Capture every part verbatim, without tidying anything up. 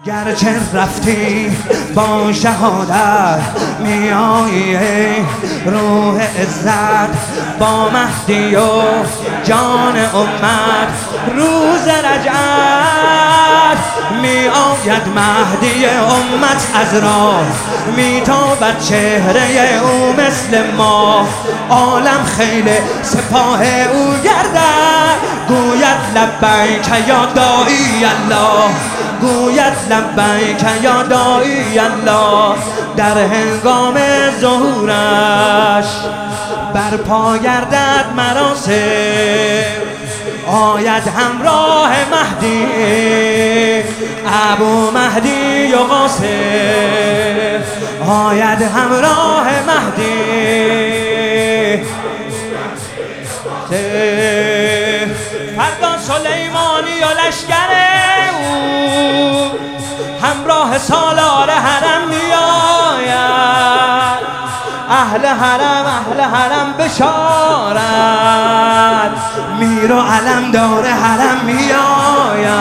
گرچه رفتی با شهادت میایی روح عزت با مهدی و جان امت روز رجعت میآید مهدی امت از راه میتابد چهره او مثل ما عالم خیل سپاه او گردد گوید لبیک یا داعی الله گوید لبیک یا داعی الله در هنگام ظهورش برپا گردد مراسم آید همراه مهدی ابو مهدی و قاسم آید همراه مهدی فردا سلیمانی و لشکر او همراه سالار حرم میآید اهل حرم اهل حرم بشارت میر و علمدار حرم میآید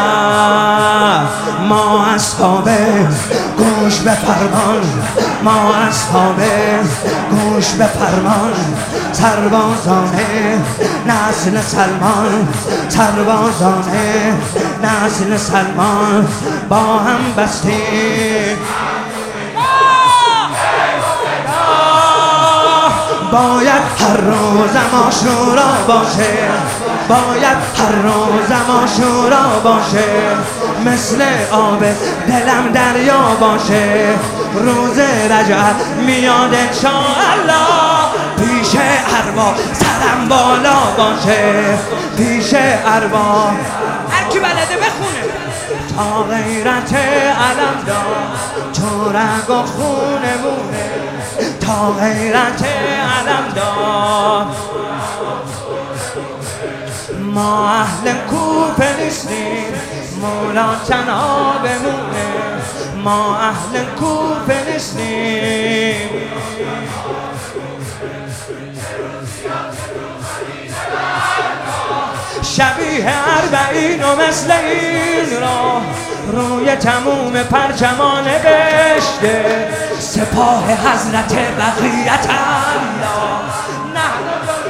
ما اصحاب گوش به فرمان ما اصحاب گوش به فرمان سربازان نسل سلمان سربازان نسل سلمان با هم بستیم باید هر روزم آشورا باشه باید هر روزم آشورا باشه مثل آب دلم دریا باشه روز رجعت میاد انشاءالله پیش ارواح سرم بالا باشه پیش ارواح هر کی بلده بخونه تا غیرت علمدار تو رگ و خونمونه تا غیرت علمدار ما اهل کوفه نیستیم مولا تنها بمونه ما اهل کوفه نیستیم شبیه اربعین و مثل این را روی تموم پرچمان نوشته سپاه حضرت بقیت الله نه